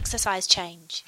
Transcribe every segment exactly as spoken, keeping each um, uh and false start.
exercise change?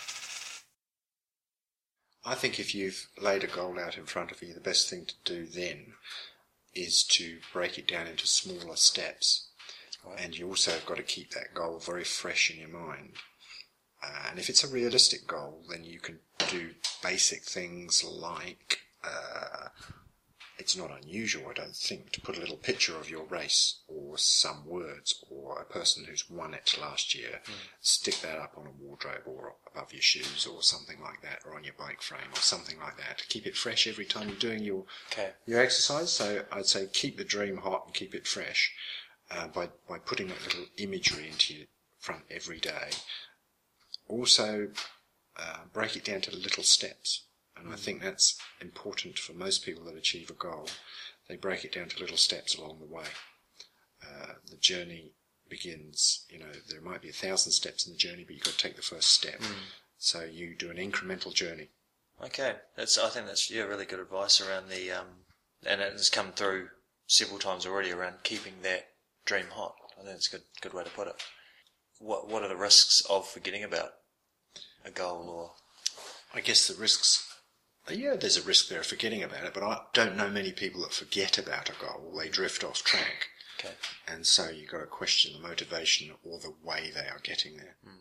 I think if you've laid a goal out in front of you, the best thing to do then is to break it down into smaller steps. Right. And you also have got to keep that goal very fresh in your mind. Uh, and if it's a realistic goal, then you can do basic things like, uh, it's not unusual, I don't think, to put a little picture of your race or some words or a person who's won it last year, mm. stick that up on a wardrobe or above your shoes or something like that, or on your bike frame or something like that, to keep it fresh every time you're doing your okay. your exercise. So I'd say keep the dream hot and keep it fresh uh, by, by putting that little imagery into your front every day. Also, uh, break it down to little steps. And I think that's important for most people that achieve a goal. They break it down to little steps along the way. Uh, the journey begins, you know, there might be a thousand steps in the journey, but you've got to take the first step. Mm. So you do an incremental journey. Okay. That's, I think that's, yeah, really good advice around the, um, and it has come through several times already around keeping that dream hot. I think it's a good, good way to put it. What, what are the risks of forgetting about a goal or? I guess the risks, yeah, there's a risk there of forgetting about it, but I don't know many people that forget about a goal. They drift off track. Okay. And so you've got to question the motivation or the way they are getting there. Mm.